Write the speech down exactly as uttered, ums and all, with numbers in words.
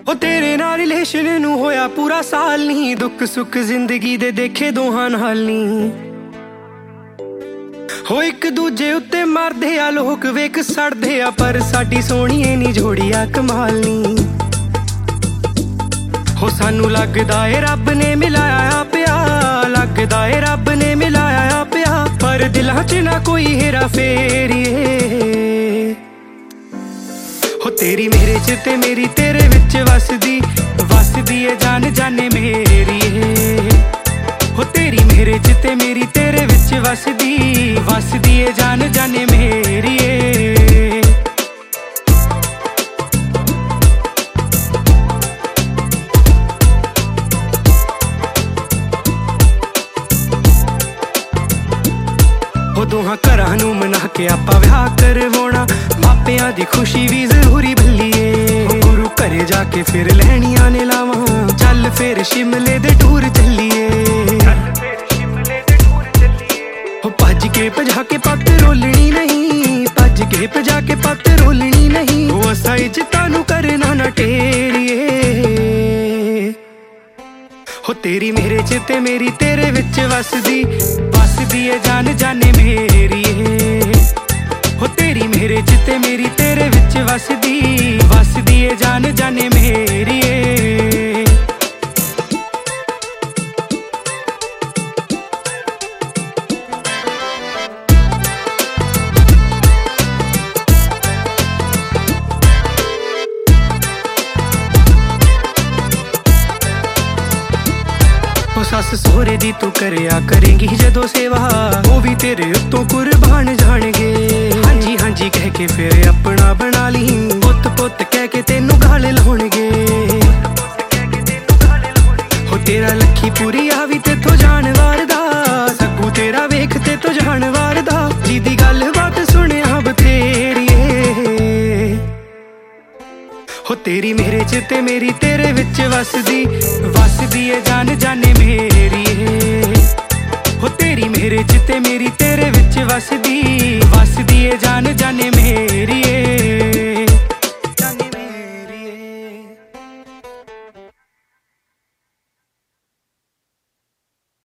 ਉਹ ਤੇਰੇ ਨਾਲ ਰਿਲੇਸ਼ਨ ਨੂੰ ਹੋਇਆ ਪੂਰਾ ਸਾਲ ਨਹੀਂ, ਦੁੱਖ ਸੁੱਖ ਜ਼ਿੰਦਗੀ ਦੇ ਦੇਖੇ ਦੋਹਾਂ ਨਾਲ ਨਹੀਂ। ਹੋ ਇੱਕ ਦੂਜੇ ਉੱਤੇ ਮਰਦੇ ਆ ਲੋਕ, ਵੇਖ ਸੜਦੇ ਆ, ਪਰ ਸਾਡੀ ਸੋਹਣੀਏ ਨੀ ਜੋੜੀਆ ਕਮਾਲ ਨੀ। ਹੋ ਸਾਨੂੰ ਲੱਗਦਾ ਏ ਰੱਬ ਨੇ ਮਿਲਾਇਆ ਪਿਆ, ਲੱਗਦਾ ਏ ਰੱਬ ਨੇ ਮਿਲਾਇਆ ਪਿਆ, ਪਰ ਦਿਲਾਂ 'ਚ ਨਾ ਕੋਈ ਹੇਰਾ ਫੇਰੀਏ। ਹੋ ਤੇਰੀ ਮੇਰੇ 'ਚ ਤੇ ਮੇਰੀ ਤੇਰੇ ਵਿੱਚ ਵਸਦੀ ਵਸਦੀ ਏ ਜਾਨ ਜਾਨੇ ਮੇਰੀ ਏ। ਹੋ ਤੇਰੀ ਮੇਰੇ 'ਚ ਤੇ ਮੇਰੀ ਤੇਰੇ ਵਿੱਚ ਵਸਦੀ ਵਸਦੀ ਏ ਜਾਨ ਜਾਨੇ ਮੇਰੀ ਏ। ਹੋ ਦੋਹਾਂ ਘਰਾਂ ਨੂੰ ਮਨਾ ਕੇ ਆਪਾਂ ਵਿਆਹ ਕਰਵਾਉਣਾ, ਮਾਪਿਆਂ ਦੀ ਖੁਸ਼ੀ ਵੀ ਜ਼ਰੂਰੀ ਭੱਲੀਏ। ਗੁਰੂ ਘਰੇ ਜਾ ਕੇ ਫਿਰ ਲੈਣੀਆਂ ਨੇ ਲਾਵਾਂ, ਚੱਲ ਫਿਰ ਸ਼ਿਮਲੇ ਦੇ ਟੂਰ ਚੱਲੀਏ। ਹੋ ਭੱਜ ਕੇ ਭਜਾ ਕੇ ਪੱਤ ਰੋਲਣੀ ਨਹੀਂ, ਭੱਜ ਕੇ ਭਜਾ ਕੇ ਪੱਤ ਰੋਲਣੀ ਨਹੀਂ। ਉਹ ਅਸਾਂ ਇੱਜ਼ਤਾਂ ਨੂੰ ਕਰਨਾ ਨਾ ਟੇਰੀਏ। ਹੋ ਤੇਰੀ ਮੇਰੇ 'ਚ ਤੇ ਮੇਰੀ ਤੇਰੇ ਵਿੱਚ ਵਸਦੀ ਵਸਦੀ ਏ ਜਾਨ ਜਾਨੇ ਮੇਰੀ ਏ। ਹੋ ਤੇਰੀ ਮੇਰੇ 'ਚ ਤੇ ਮੇਰੀ ਤੇਰੇ ਵਿੱਚ ਵਸਦੀ ਵਸਦੀ ਏ ਜਾਨ ਜਾਨੇ ਮੇਰੀ ਏ। ਸੱਸ ਸਹੁਰੇ ਦੀ ਤੂੰ ਕਰਿਆ ਕਰੇਂਗੀ ਜਦੋਂ ਸੇਵਾ, ਉਹ ਵੀ ਤੇਰੇ ਉੱਤੋਂ ਕੁਰਬਾਨ ਜਾਣਗੇ। ਹਾਂਜੀ ਹਾਂਜੀ ਕਹਿ ਕੇ ਫਿਰ ਆਪਣਾ ਬਣਾ ਲਈ, ਪੁੱਤ ਪੁੱਤ ਕਹਿ ਕੇ ਤੈਨੂੰ ਗਾਲ ਲਾਉਣਗੇ। ਹੋ ਤੇਰਾ ਲੱਖੀ ਪੂਰੀ ਆ ਵੀ ਤੇਥੋਂ ਜਾਨਵਾਰ ਦਾ, ਸੱਗੂ ਤੇਰਾ ਵੇਖ ਤੇ ਤੋ ਜਾਨਵਾਰ ਦਾ, ਜਿਹਦੀ ਗੱਲ ਬਾਤ ਸੁਣਿਆ ਬਥੇਰੀਏ। ਹੋ ਤੇਰੀ ਮੇਰੇ 'ਚ ਤੇ ਮੇਰੀ ਤੇਰੇ ਵਿੱਚ ਵਸਦੀ ਵਸਦੀ ਏ ਜਾਨ ਜਾਨੇ ਮੇਰੀ ਏ। ਹੋ ਤੇਰੀ ਮੇਰੇ 'ਚ ਤੇ ਮੇਰੀ ਤੇਰੇ ਵਿੱਚ ਵਸਦੀ ਵਸਦੀ